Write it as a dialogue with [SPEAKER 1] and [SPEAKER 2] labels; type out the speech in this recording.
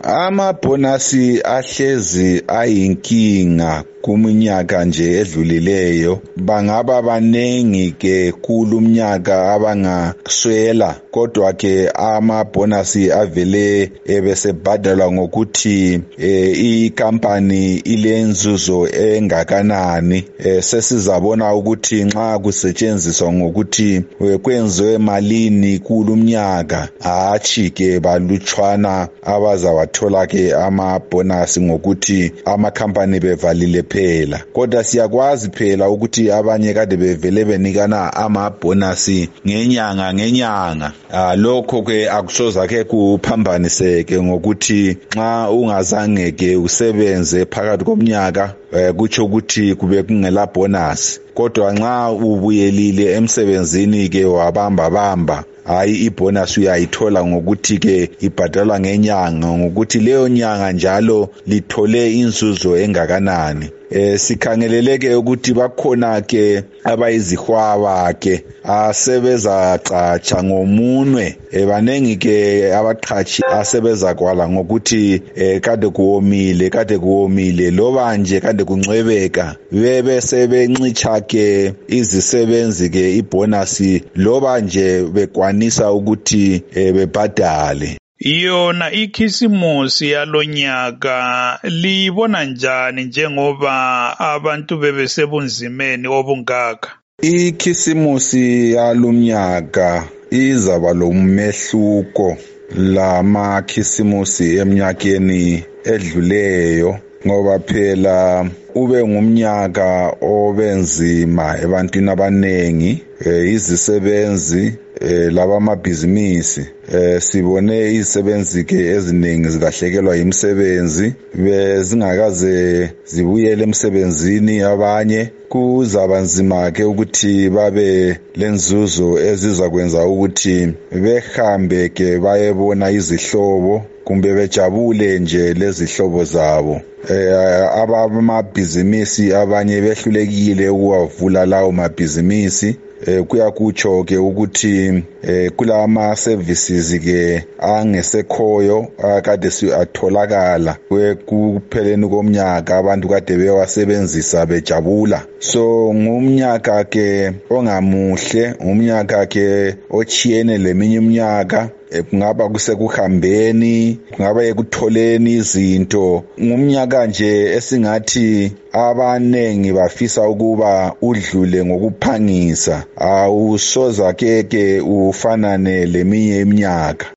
[SPEAKER 1] Amabhonasi ahlezi ayinkinga kuminyaka nje edlulileyo. Bangaba baningi ke kulumnyaka abangaswela, kodwa ke amabhonasi avele ebesebhadalwa ngokuthi ikampani ilenzuzo engakanani. Sesizabona ukuthi nxa kusetshenziswa ngokuthi kwenziwe malini kulumnyaka, hatshi ke balutshwana abazawathola ke amabhonasi ngokuthi amakhampani bevalile phela. Kodwa siyakwazi phela ukuthi abanye kade bevele benikana amabhonasi ngenyanga. Lokho ke akusoza ke kuphambaniseke ngokuthi nxa ungazange ke usebenze phakathi komnyaka kutsho ukuthi kube kungela bonus. Kodwa nxa ubuyelile emsebenzini ke wabamba hayi ibonus uyayithola ngokuthi ke ibhadalwa ngenyanga, ngokuthi leyo nyanga njalo lithole inzuzo engakanani. Sikhangeleleke ukuthi bakhona ke abayizihwaba ke asebeza catsha ngomunwe. Banengi ke abaqhashi asebeza kwala ngokuthi kade kuwomile loba nje kade kuncwebeka, bebe sebencitsha ke izisebenzi ke ibonasi loba nje bekwanisa ukuthi bebhadale.
[SPEAKER 2] Yona ikhisimusi yalonyaka liyibona njani njengoba abantu bebesebunzimeni obungaka?
[SPEAKER 1] Ikhisimusi yalomnyaka izaba lomehluko lamakhisimusi eminyakeni edluleyo, ngoba phela ube ngumnyaka obenzima ebantwini abanengi, izisebenzi labamabhizinisi. Sibone izisebenzi ke eziningi zilahlekelwa imisebenzi, bezingakaze zibuyele emsebenzini. Abanye kuzaba nzima ke ukuthi babe lenzuzo ezizakwenza ukuthi behambe ke bayebona izihlobo kumbe bejabule nje lezihlobo zabo. Abamabhizinisi abanye behlulekile ukuwavula lawo mabhizinisi. Kuyakutsho ke ukuthi kulama services ke angesekhoyo akade atholakala kupheleni komnyaka, abantu kade bewasebenzisa bejabula. So ngumnyaka ke ongamuhle, ngumnyaka ke ochiyene leminye iminyaka. Kungaba kusekuhambeni, kungaba ekutholeni izinto. Ngumnyaka nje esingathi abanengi bafisa ukuba udlule ngokuphangisa. Awusoza ke ufanane leminye iminyaka.